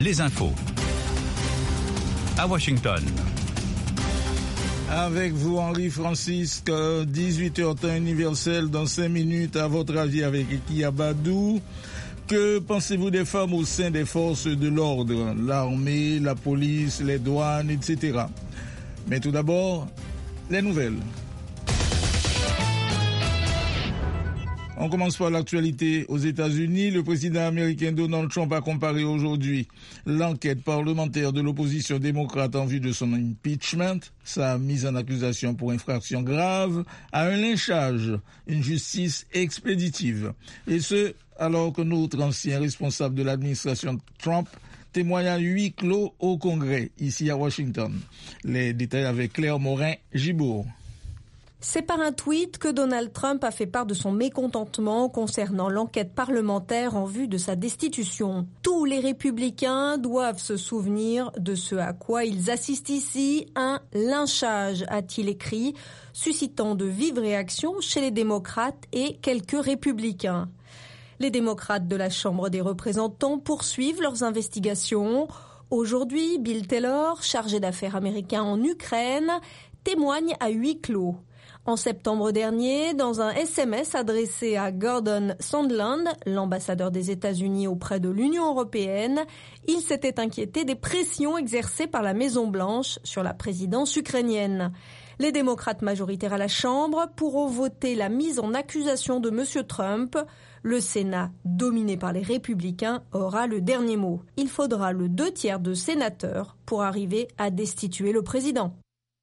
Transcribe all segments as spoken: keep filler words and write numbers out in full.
Les infos. À Washington. Avec vous, Henri Francisque, dix-huit heures temps universel dans cinq minutes. À votre avis, avec Ekia Badou, que pensez-vous des femmes au sein des forces de l'ordre, l'armée, la police, les douanes, et cetera. Mais tout d'abord, les nouvelles. On commence par l'actualité aux États-Unis. Le président américain Donald Trump a comparé aujourd'hui l'enquête parlementaire de l'opposition démocrate en vue de son impeachment, sa mise en accusation pour infraction grave, à un lynchage, une justice expéditive. Et ce, alors que notre ancien responsable de l'administration Trump témoigne à huis clos au Congrès, ici à Washington. Les détails avec Claire Morin-Gibourg. C'est par un tweet que Donald Trump a fait part de son mécontentement concernant l'enquête parlementaire en vue de sa destitution. Tous les républicains doivent se souvenir de ce à quoi ils assistent ici, un lynchage, a-t-il écrit, suscitant de vives réactions chez les démocrates et quelques républicains. Les démocrates de la Chambre des représentants poursuivent leurs investigations. Aujourd'hui, Bill Taylor, chargé d'affaires américain en Ukraine, témoigne à huis clos. En septembre dernier, dans un S M S adressé à Gordon Sondland, l'ambassadeur des États-Unis auprès de l'Union européenne, il s'était inquiété des pressions exercées par la Maison-Blanche sur la présidence ukrainienne. Les démocrates majoritaires à la Chambre pourront voter la mise en accusation de M. Trump. Le Sénat, dominé par les républicains, aura le dernier mot. Il faudra le deux tiers de sénateurs pour arriver à destituer le président.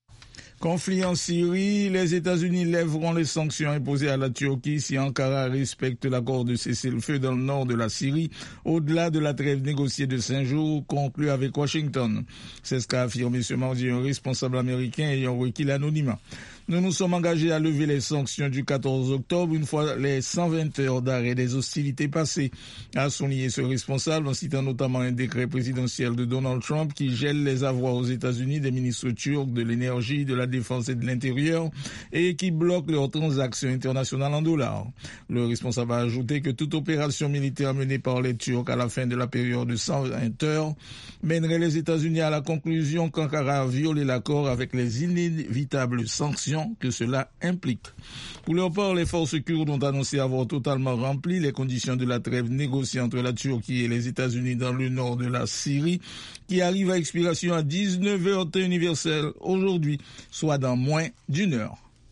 Conflit en Syrie, les États-Unis lèveront les sanctions imposées à la Turquie si Ankara respecte l'accord de cessez-le-feu dans le nord de la Syrie, au-delà de la trêve négociée de cinq jours conclue avec Washington. C'est ce qu'a affirmé ce mardi un responsable américain ayant requis l'anonymat. Nous nous sommes engagés à lever les sanctions du quatorze octobre, une fois les cent vingt heures d'arrêt des hostilités passées, a souligné ce responsable en citant notamment un décret présidentiel de Donald Trump qui gèle les avoirs aux États-Unis des ministres turcs de l'énergie, de la défense et de l'intérieur et qui bloque leurs transactions internationales en dollars. Le responsable a ajouté que toute opération militaire menée par les Turcs à la fin de la période de cent vingt heures mènerait les États-Unis à la conclusion qu'Ankara a violé l'accord avec les inévitables sanctions que cela implique. Pour leur part, les forces kurdes ont annoncé avoir totalement rempli les conditions de la trêve négociée entre la Turquie et les États-Unis dans le nord de la Syrie, qui arrive à expiration à dix-neuf heures temps universel aujourd'hui, soit dans moins d'une heure.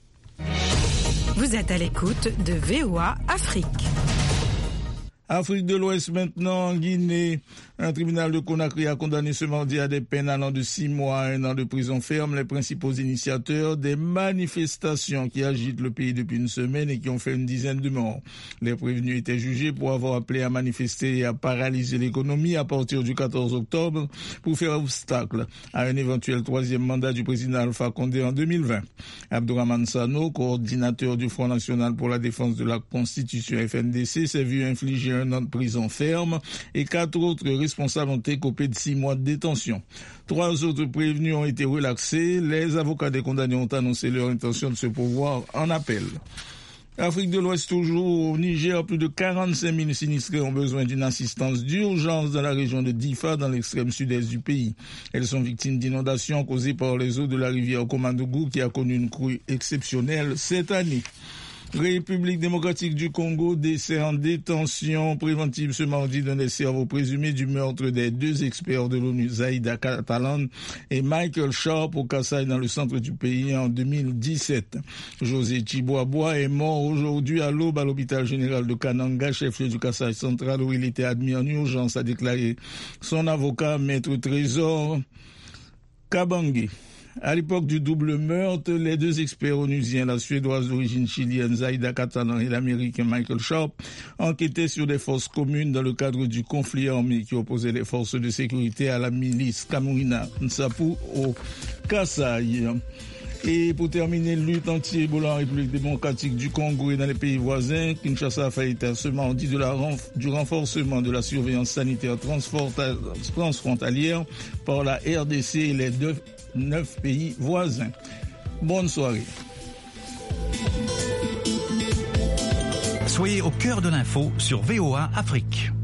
Vous êtes à l'écoute de V O A Afrique. Afrique de l'Ouest maintenant, en Guinée. Un tribunal de Conakry a condamné ce mardi à des peines allant de six mois à un an de prison ferme les principaux initiateurs des manifestations qui agitent le pays depuis une semaine et qui ont fait une dizaine de morts. Les prévenus étaient jugés pour avoir appelé à manifester et à paralyser l'économie à partir du quatorze octobre pour faire obstacle à un éventuel troisième mandat du président Alpha Condé en deux mille vingt. Abdourahmane Sano, coordinateur du Front National pour la défense de la Constitution F N D C, s'est vu infliger un an de prison ferme et quatre autres responsables ont écopé de six mois de détention. Trois autres prévenus ont été relaxés. Les avocats des condamnés ont annoncé leur intention de se pourvoir en appel. Afrique de l'Ouest toujours, au Niger, plus de quarante-cinq mille sinistrés ont besoin d'une assistance d'urgence dans la région de Difa, dans l'extrême sud-est du pays. Elles sont victimes d'inondations causées par les eaux de la rivière Komandougou qui a connu une crue exceptionnelle cette année. République démocratique du Congo décèle en détention préventive ce mardi d'un des cerveaux présumés du meurtre des deux experts de l'ONU, Zaïda Catalan et Michael Sharp au Kasaï dans le centre du pays en deux mille dix-sept. José Chiboaboa est mort aujourd'hui à l'aube à l'hôpital général de Kananga, chef-lieu du Kasaï central où il était admis en urgence, a déclaré son avocat, maître Trésor Kabange. À l'époque du double meurtre, les deux experts onusiens, la suédoise d'origine chilienne Zaïda Catalan et l'américain Michael Sharp, enquêtaient sur des forces communes dans le cadre du conflit armé qui opposait les forces de sécurité à la milice Kamwina Nsapu au Kasaï. Et pour terminer, lutte anti-Ebola en République démocratique du Congo et dans les pays voisins, Kinshasa a fait état ce mardi de la renf- du renforcement de la surveillance sanitaire transfrontalière par la R D C et les deux neuf pays voisins. Bonne soirée. Soyez au cœur de l'info sur V O A Afrique.